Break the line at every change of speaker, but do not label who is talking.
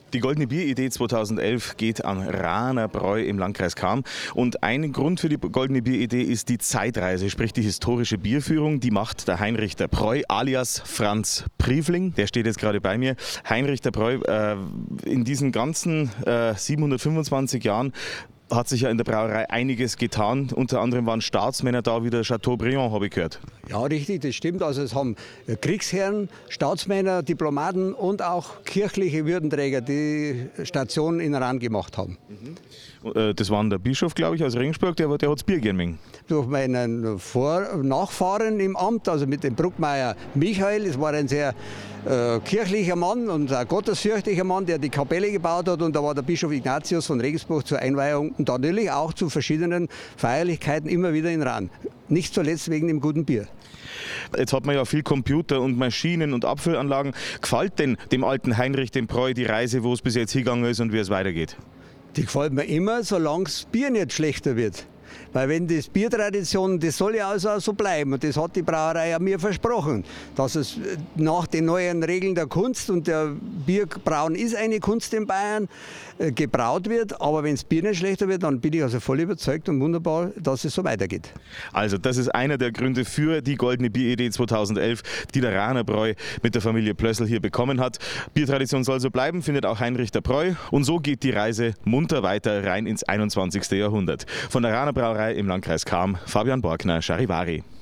Die Goldene Bieridee 2011 geht an Raaner Bräu im Landkreis Cham. Und ein Grund für die Goldene Bieridee ist die Zeitreise, sprich die historische Bierführung. Die macht der Heinrich der Bräu alias Franz Priefling. Der steht jetzt gerade bei mir. Heinrich der Bräu, in diesen ganzen 725 Jahren hat sich ja in der Brauerei einiges getan. Unter anderem waren Staatsmänner da, wie der Chateaubriand, habe ich gehört.
Ja, richtig, das stimmt. Also es haben Kriegsherren, Staatsmänner, Diplomaten und auch kirchliche Würdenträger die Station in Raan gemacht haben.
Das war der Bischof, glaube ich, aus Regensburg, der hat das Bier gern.
Durch meinen Nachfahren im Amt, also mit dem Bruckmeier Michael, das war ein sehr kirchlicher Mann und ein gottesfürchtiger Mann, der die Kapelle gebaut hat, und da war der Bischof Ignatius von Regensburg zur Einweihung und natürlich auch zu verschiedenen Feierlichkeiten immer wieder in Raan. Nicht zuletzt wegen dem guten Bier.
Jetzt hat man ja viel Computer und Maschinen und Abfüllanlagen. Gefällt denn dem alten Heinrich dem Bräu die Reise, wo es bis jetzt hingegangen ist und wie es weitergeht?
Die gefällt mir immer, solange das Bier nicht schlechter wird. Weil wenn das Biertradition, das soll ja also auch so bleiben. Und das hat die Brauerei ja mir versprochen, dass es nach den neuen Regeln der Kunst, und der Bierbrauen ist eine Kunst in Bayern, gebraut wird. Aber wenn das Bier nicht schlechter wird, dann bin ich also voll überzeugt und wunderbar, dass es so weitergeht.
Also das ist einer der Gründe für die Goldene Bieridee 2011, die der Raaner Bräu mit der Familie Plössl hier bekommen hat. Biertradition soll so bleiben, findet auch Heinrich der Bräu. Und so geht die Reise munter weiter rein ins 21. Jahrhundert. Von der Raaner Brauerei im Landkreis Cham, Fabian Borgner, Charivari.